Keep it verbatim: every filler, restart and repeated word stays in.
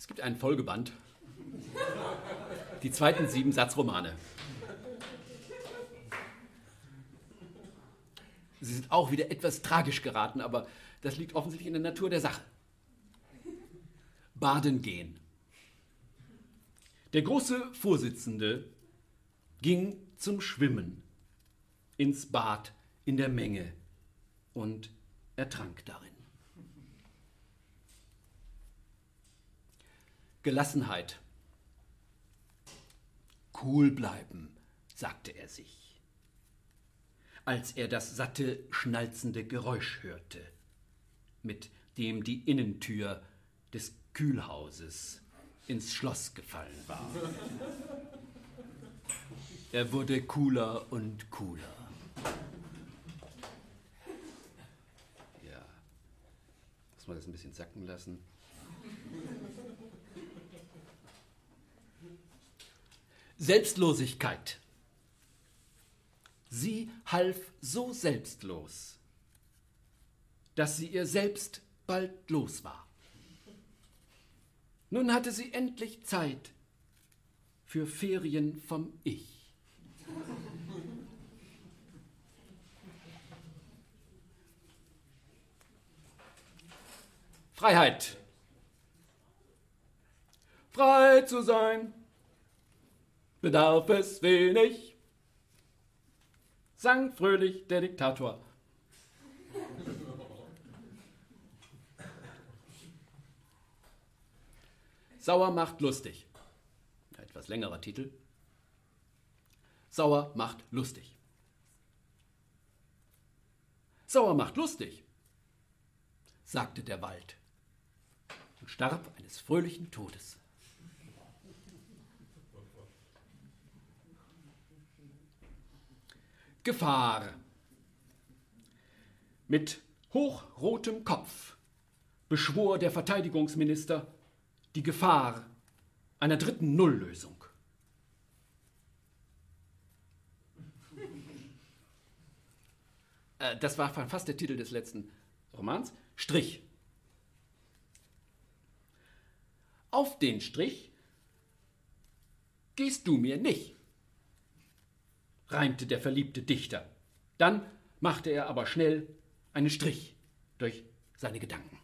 Es gibt einen Folgeband, die zweiten sieben Satzromane. Sie sind auch wieder etwas tragisch geraten, aber das liegt offensichtlich in der Natur der Sache. Baden gehen. Der große Vorsitzende ging zum Schwimmen ins Bad in der Menge und ertrank darin. Gelassenheit. Cool bleiben, sagte er sich, als er das satte, schnalzende Geräusch hörte, mit dem die Innentür des Kühlhauses ins Schloss gefallen war. Er wurde cooler und cooler. Ja, muss man das ein bisschen sacken lassen. Selbstlosigkeit. Sie half so selbstlos, dass sie ihr selbst bald los war. Nun hatte sie endlich Zeit für Ferien vom Ich. Freiheit. Frei zu sein bedarf es wenig, sang fröhlich der Diktator. Sauer macht lustig. Etwas längerer Titel. Sauer macht lustig. Sauer macht lustig, sagte der Wald und starb eines fröhlichen Todes. Gefahr. Mit hochrotem Kopf beschwor der Verteidigungsminister die Gefahr einer dritten Nulllösung. Äh, das war fast der Titel des letzten Romans. Strich. Auf den Strich gehst du mir nicht, reimte der verliebte Dichter. Dann machte er aber schnell einen Strich durch seine Gedanken.